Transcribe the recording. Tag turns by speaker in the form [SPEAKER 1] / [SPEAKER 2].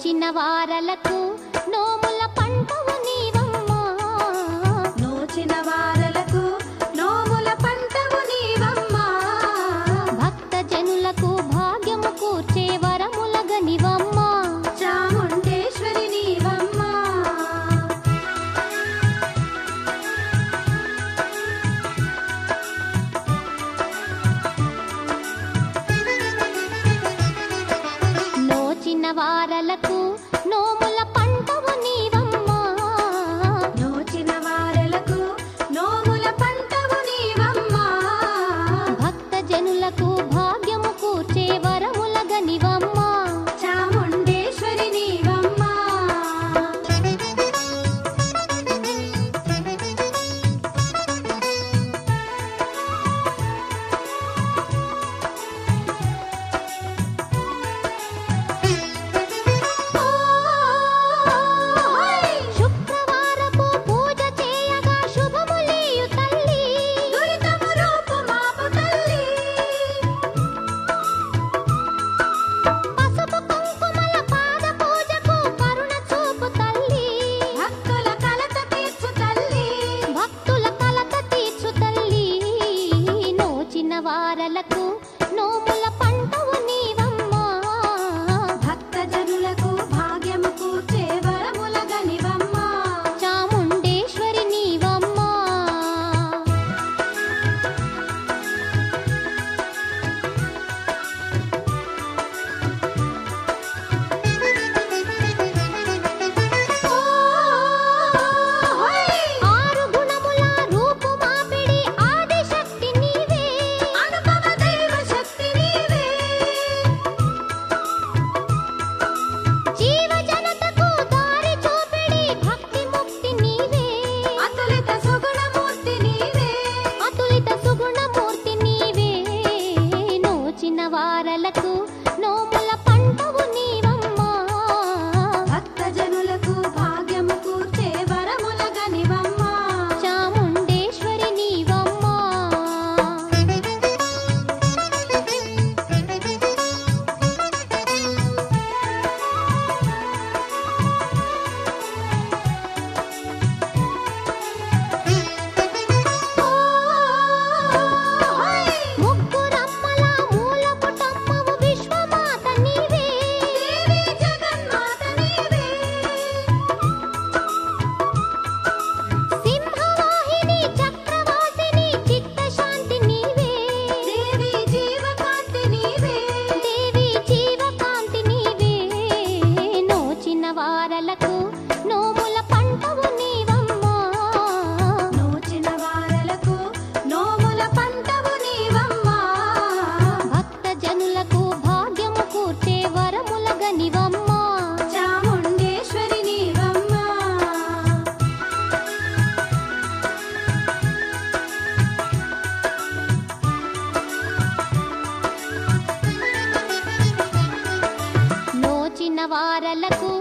[SPEAKER 1] నోచిన వారలకు నోముల పంటవు నీవమ్మా
[SPEAKER 2] నోచిన వారలకు నోముల పంటవు నీవమ్మా
[SPEAKER 1] భక్త జనులకు భాగ్యము కూర్చే వరముల గనివమ్మా
[SPEAKER 2] చాముండేశ్వరి నీవమ్మా
[SPEAKER 1] నోచిన వారలకు నోముల పంటవు నీవమ్మా
[SPEAKER 2] నోచిన వారలకు నోముల పంటవు నీవమ్మా
[SPEAKER 1] భక్త జనులకు భాగ్యము కూర్చే వరముల గనివమ్మా
[SPEAKER 2] చాముండేశ్వరి నీవమ్మా
[SPEAKER 1] శుక్రవారపు పూజ చేయగా శుభములీయు తల్లి
[SPEAKER 2] దురితము రూపు మాపు తల్లి
[SPEAKER 1] పసుపు కుంకుమల పాద పూజకు కరుణ చూపు తల్లి
[SPEAKER 2] భక్తుల కలత తీర్చు తల్లి
[SPEAKER 1] భక్తుల కలత తీర్చు తల్లి నోచిన వారలకు నోముల పంటవు నీవమ్మా
[SPEAKER 2] భక్త జనులకు భాగ్యము కూర్చే వరముల గనివమ్మా
[SPEAKER 1] చాముండేశ్వరి నీవమ్మా ఆరు గుణముల రూపు మాపిడి ఆదిశక్తి నీవే
[SPEAKER 2] అనుపమ దైవ శక్తి నీవే
[SPEAKER 1] జీవ జనతకు దారి చూపిడి భక్తి ముక్తి నీవే
[SPEAKER 2] అతులిత సుగుణమూర్తి నీవే
[SPEAKER 1] అతులిత సుగుణమూర్తి నీవే నోచిన వారలకు నోముల పంటవు నీవమ్మా
[SPEAKER 2] భక్త జనులకు భాగ్యము కూర్చే వరముల గనివమ్మా
[SPEAKER 1] చాముండేశ్వరి నీవమ్మా ముగ్గురమ్మల మూల పుటమ్మవు విశ్వమాత నీవే
[SPEAKER 2] దేవి జగన్మాత నీవే
[SPEAKER 1] సింహవాహిని చక్రవాసిని చిత్తశాంతి నీవే
[SPEAKER 2] దేవి జీవకాంతి నీవే
[SPEAKER 1] దేవి జీవకాంతి నీవే నోచిన వారలకు నోముల పంటవు నీవమ్మా
[SPEAKER 2] నోచిన వారలకు నోముల పంటవు నీవమ్మా
[SPEAKER 1] భక్త జనులకు భాగ్యము కూర్చే వరముల గనివమ్మా
[SPEAKER 2] చాముండేశ్వరి నీవమ్మా
[SPEAKER 1] నోచిన వారలకు